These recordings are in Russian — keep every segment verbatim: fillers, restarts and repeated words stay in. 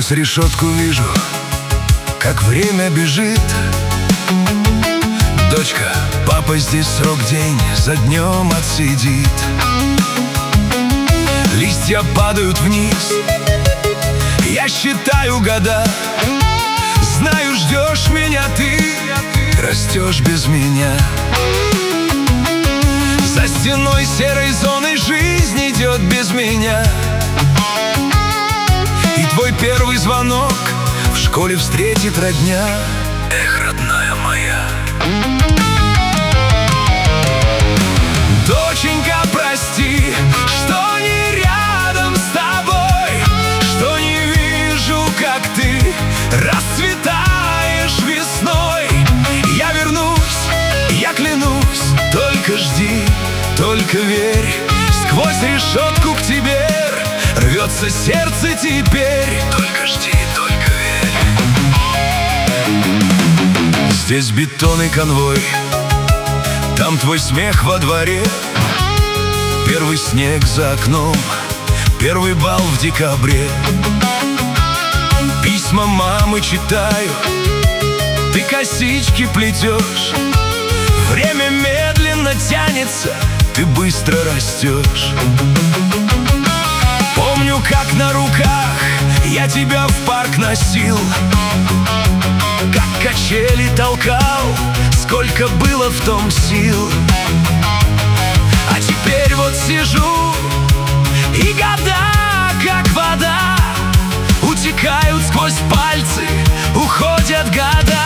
Сквозь решетку вижу, как время бежит. Дочка, папа здесь срок день за днем отсидит. Листья падают вниз, я считаю года. Знаю, ждешь меня ты, растешь без меня. За стеной серой зоны жизнь идет без меня. И твой первый звонок в школе встретит родня. Эх, родная моя. Доченька, прости, что не рядом с тобой, что не вижу, как ты расцветаешь весной. Я вернусь, я клянусь, только жди, только верь. Сквозь решетку к тебе рвется сердце теперь. Только жди, только верь. Здесь бетон и конвой, там твой смех во дворе. Первый снег за окном, первый бал в декабре. Письма мамы читаю, ты косички плетешь. Время медленно тянется, ты быстро растешь. Помню, как на руках я тебя в парк носил, как качели толкал, сколько было в том сил. А теперь вот сижу, и года, как вода, утекают сквозь пальцы, уходят года.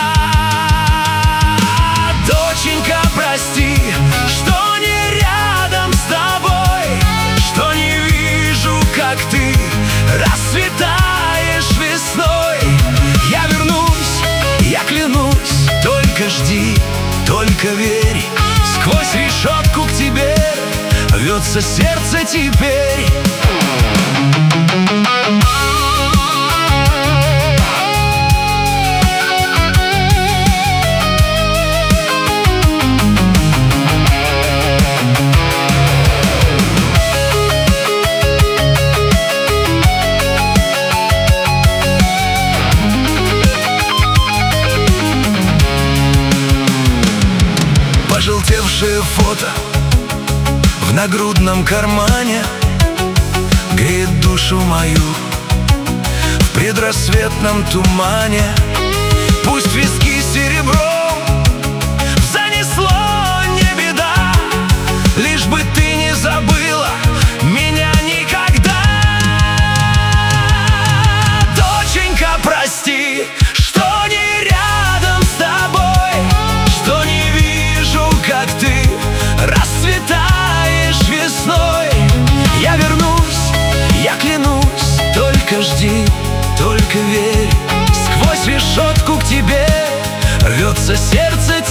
Доченька, прости, что не рядом с тобой, что не вижу, как ты расцветаешь весной. Я вернусь, я клянусь, только жди, только верь. Сквозь решетку к тебе рвется сердце теперь. Пожелтевшее фото в нагрудном кармане греет душу мою в предрассветном тумане. Пусть виски серебром занесло, не беда, лишь бы ты не забыла меня никогда. Доченька, прости, что не рядом с тобой, что не вижу, как ты расцветаешь весной. Я вернусь, я клянусь, только жди, только верь. Сквозь решетку к тебе рвется сердце